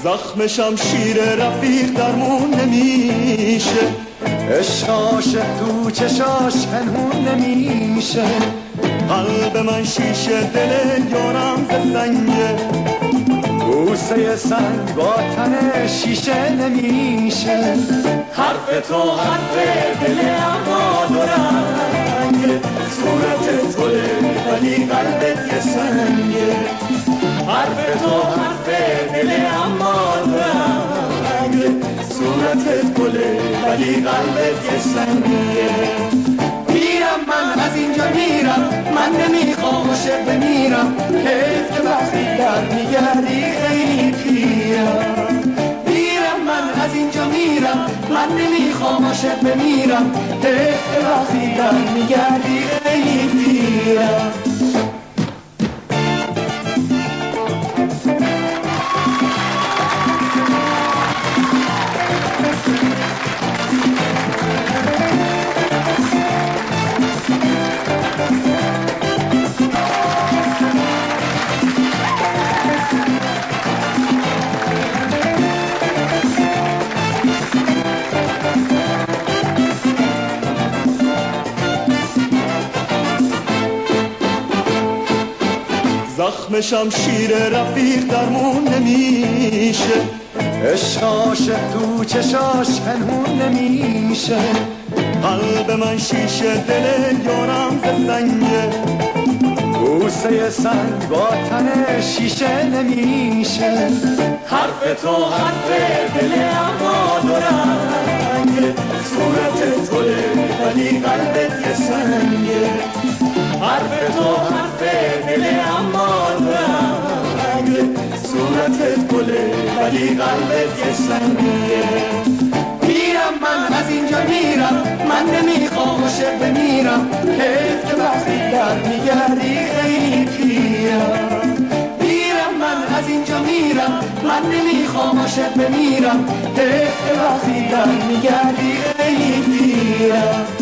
زخم شمشیر رفیق درمون نمیشه، عشق عاشق تو چشاش پنهون نمیشه. قلب من شیشه دل یارم ز سنگه، بوسه سنگ با تن شیشه نمیشه. حرف تو حرف دل اما دو رنگه، صورت گله ولی قلبت یه سنگه. حرف تو حرف دل اما دو رنگه، صورت گله ولی قلبت یه سنگه. میرم من از اینجا میرم، من نمیخوام عاشق بمیرم، حیف که وقتی در میگردی خیلی پیرم. میرم من از اینجا میرم، من نمیخوام عاشق بمیرم، حیف که وقتی در میگردی خیلی پیرم. زخم شمشیر رفیق درمون نمیشه، عشق عاشق تو چشاش پنهون نمیشه. قلب من شیشه دل یارم ز سنگه، بوسه سنگ با تن شیشه نمیشه. حرف تو حرف دل اما دو رنگه، صورت گله ولی قلبت یه سنگه. حرف تو حرف دل اما دو رنگه، صورت گله ولی قلبت یه سنگه. میرم من از اینجا میرم، من نمیخوام عاشق بمیرم، حیف که وقتی در میگردی خیلی پیرم. میرم من از اینجا میرم، من نمیخوام عاشق بمیرم، حیف که وقتی در میگردی خیلی پیرم.